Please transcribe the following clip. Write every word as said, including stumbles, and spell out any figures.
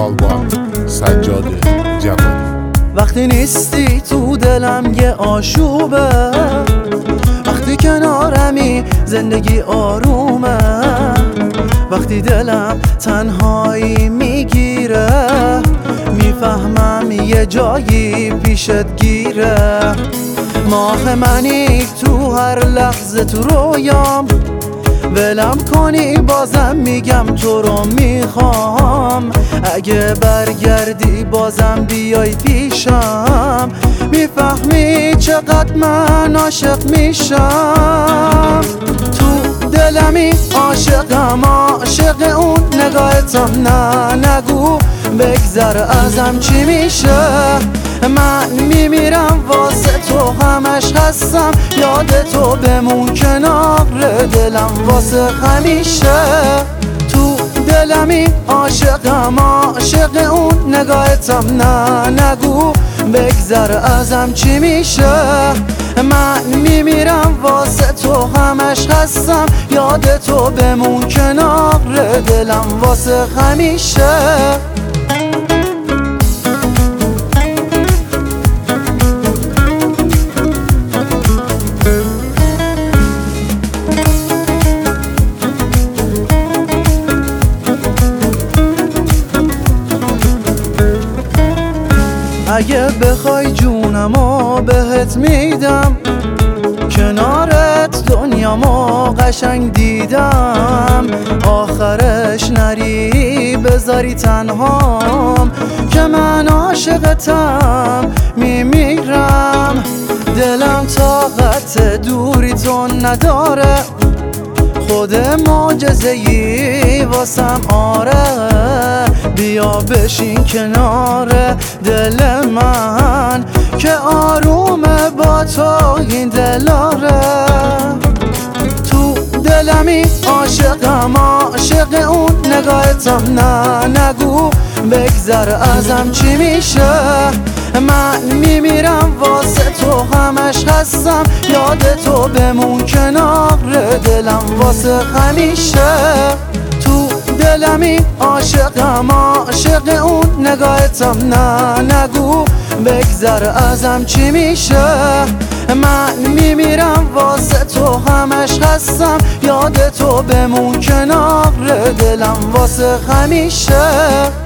آلبوم سجاد جوادی. وقتی نیستی تو دلم یه آشوبه، وقتی کنارمی زندگی آرومه، وقتی دلم تنهایی میگیره میفهمم یه جایی پیشت گیره. ماه منی تو هر لحظه تو رویام، ولم کنی بازم میگم تو رو میخوام. اگه برگردی بازم بیای پیشم، میفهمی چقدر من عاشق میشم. تو دلمی عاشقم، عاشق اون نگاهتم، نه نگو بگذر ازم چی میشه. من میمیرم واسه تو، همش هستم یاد تو، بمون کنار دلم واسه همیشه. تو دلمی عاشقم، عاشق اون نگاهتم، نه نگو بگذر ازم چی میشه. من میمیرم واسه تو، همش هستم یاد تو، بمون کنار دلم واسه همیشه. اگه بخوای جونمو بهت میدم، کنارت دنیامو قشنگ دیدم. آخرش نری بذاری تنهام، که من عاشقتم میمیرم. دلم طاقت دوری تو نداره، خود معجزه‌ای واسم آره. بیا بشین کنار دل من، که آرومه با تو این دلاره. تو دلمی عاشقم، عاشق اون نگاهتم، نه نگو بگذر ازم چی میشه. من میمیرم واسه تو، همش هستم یاد تو، بمون کنار دلم واسه همیشه. تو دلمی عاشقم، عاشق اون نگاهتم، نه نگو بگذر ازم چی میشه. من میمیرم واسه تو، همش هستم یاد تو، بمون کنار دلم واسه همیشه.